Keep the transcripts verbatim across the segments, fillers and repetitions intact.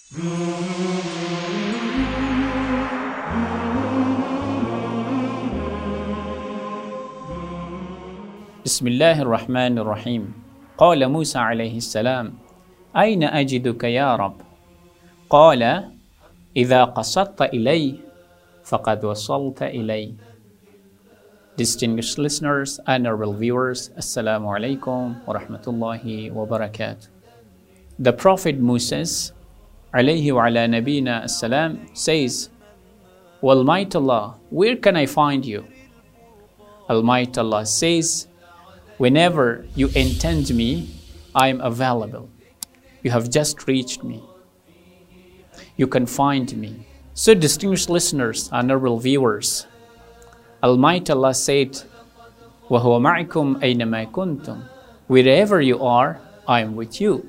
بسم الله الرحمن الرحيم. قال موسى عليه السلام: أين أجدك يا رب؟ قال: إذا قصدت إلي فقد وصلت إلي. Distinguished listeners, honorable viewers, Assalamu alaikum wa rahmatullahi wa barakatuh. The Prophet Moses alayhi wa ala nabina as-salam says, Almighty Allah, where can I find you? Almighty Allah says, whenever you intend me, I am available. You have just reached me. You can find me. So, distinguished listeners, honorable viewers, Almighty Allah said, وَهُوَ مَعِكُمْ أَيْنَمَا كُنْتُمْ. Wherever you are, I am with you.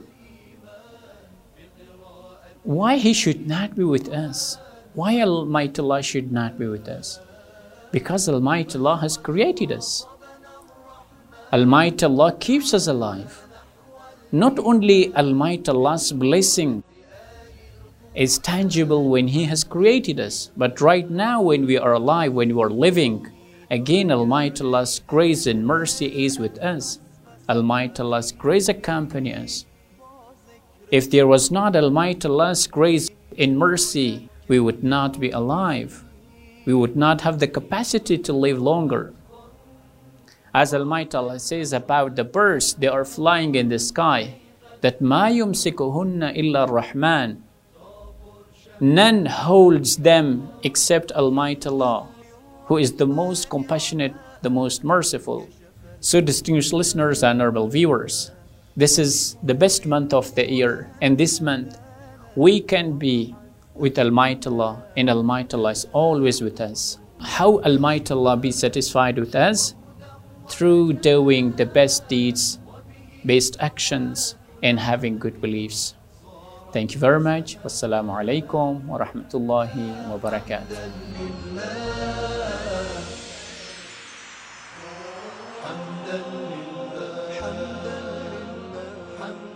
Why He should not be with us? Why Almighty Allah should not be with us? Because Almighty Allah has created us. Almighty Allah keeps us alive. Not only Almighty Allah's blessing is tangible when He has created us, but right now when we are alive, when we are living, again Almighty Allah's grace and mercy is with us. Almighty Allah's grace accompanies us. If there was not Almighty Allah's grace and mercy, we would not be alive. We would not have the capacity to live longer. As Almighty Allah says about the birds, they are flying in the sky, that مَا يُمْسِكُهُنَّ إِلَّا الرَّحْمَنِ. None holds them except Almighty Allah, who is the most compassionate, the most merciful. So, distinguished listeners and honorable viewers, this is the best month of the year, and this month we can be with Almighty Allah, and Almighty Allah is always with us. How Almighty Allah be satisfied with us? Through doing the best deeds, best actions, and having good beliefs. Thank you very much. Wassalamu alaikum wa rahmatullahi wa barakatuh.